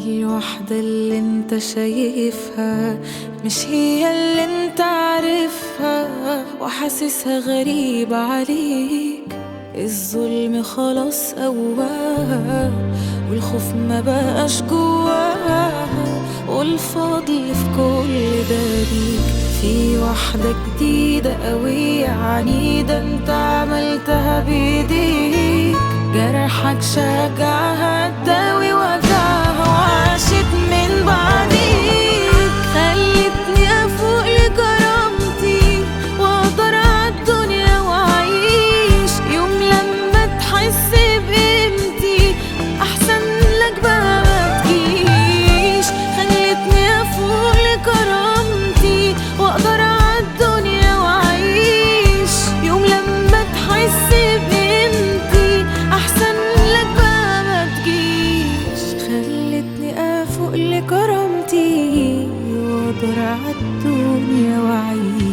الوحدة اللي انت شايفها مش هي اللي انت عارفها، وحاسسها غريبة عليك. الظلم خلاص قواها، والخوف ما بقاش جواها، والفضل في كل ده ليك. في واحدة جديدة قوية عنيدة انت عملتها بايديك، جرحك شجعها تداوي وجعها وعاشت من بعديك. خلتني افوق لكرامتي واقدر عالدنيا واعيش، يوم لما تحس بقيمتي احسن لك بقى ما تجيش. خلتني افوق لكرامتي واقدر عالدنيا واعيش، يوم لما تحس بقيمتي احسن لك بقى ما تجيش. خلتني افوق لكرامتي واقدر عالدنيا واعيش.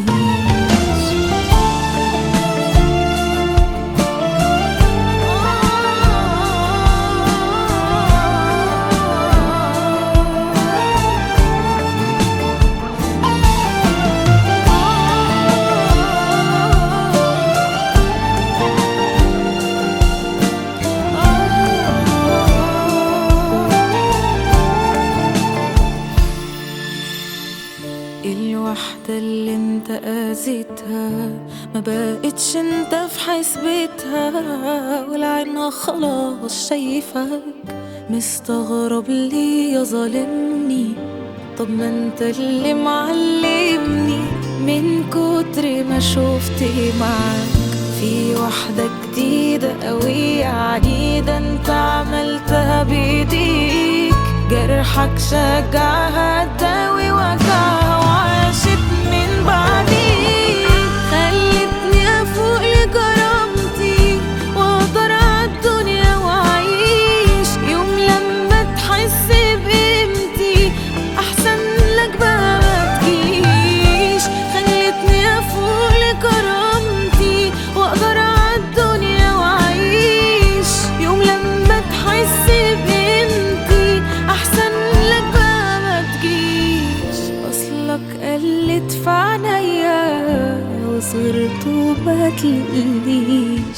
الوحدة اللي انت اذيتها ما بقتش انت في حسبتها، والعينها خلاص شايفك. مستغرب ليه يا ظالمني؟ طب ما انت اللي معلمني من كتر ما شفت معاك. في واحدة جديدة قوية عنيدة انت عملتها بايديك، جرحك شجعها تداوي وجعها وعاشت من بعديك. خلتني افوق لكرامتي واقدر عالدنيا واعيش، يوم لما تحس بقيمتي احسن لك بقى ما تجيش. خلتني افوق لكرامتي واقدر عالدنيا واعيش، يوم لما تحس بقيمتي احسن لك بقى ما تجيش. اصلك قلت في عينيا وصرت وما تلاقيش.